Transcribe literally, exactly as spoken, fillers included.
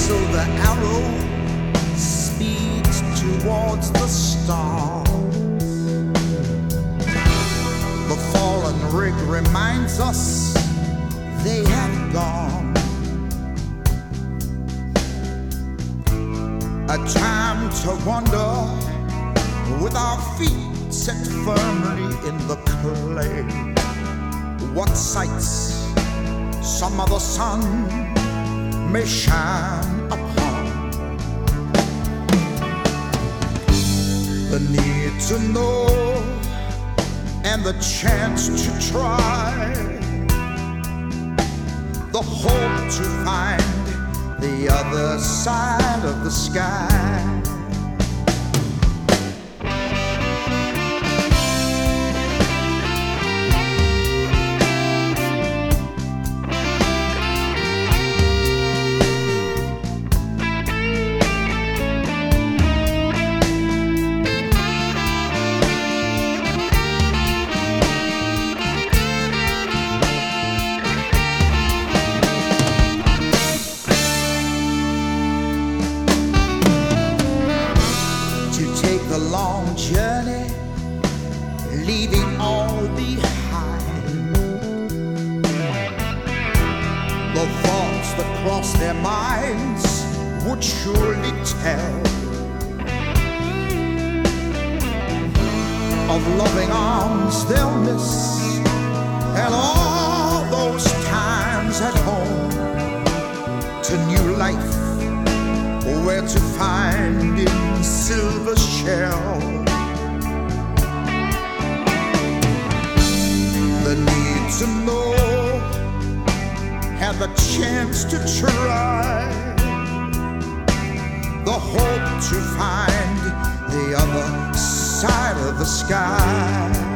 So the arrow speeds towards the star. The fallen rig reminds us they have gone. A time to wander with our feet set firmly in the clay. What sights some other sun may shine upon. The need to know and the chance to try. The hope to find the other side of the sky. The long journey, leaving all behind. The thoughts that cross their minds would surely tell of loving arms they'll miss, and all those times at home, to new life where to find in silver shell. The need to know and the chance to try. The hope to find the other side of the sky.